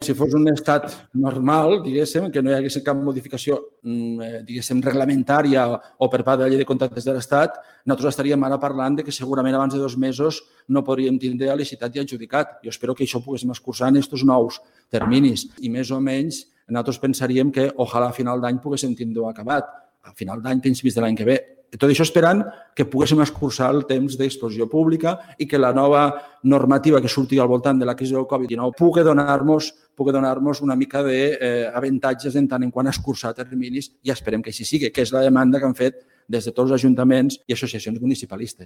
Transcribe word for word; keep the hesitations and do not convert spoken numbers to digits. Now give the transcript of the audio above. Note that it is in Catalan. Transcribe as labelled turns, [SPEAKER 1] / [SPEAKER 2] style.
[SPEAKER 1] Si fos un estat normal, diguéssim, que no hi hagués cap modificació, diguéssim, reglamentària o per part de la llei de contractes de l'Estat, nosaltres estaríem ara parlant de que segurament abans de dos mesos no podríem tindre licitat i adjudicat. Jo espero que això poguéssim escurçar en aquests nous terminis i més o menys nosaltres pensaríem que ojalà a final d'any poguéssim tindre-ho acabat, a final d'any, principis de l'any que ve. Tot això esperant que poguéssim escurçar el temps d'exposició pública i que la nova normativa que surti al voltant de la crisi del covid dinou pugui donar-nos pugui donar-nos una mica d'avantatges en tant en quant a escurçar terminis i esperem que així sigui, que és la demanda que han fet des de tots els ajuntaments i associacions municipalistes.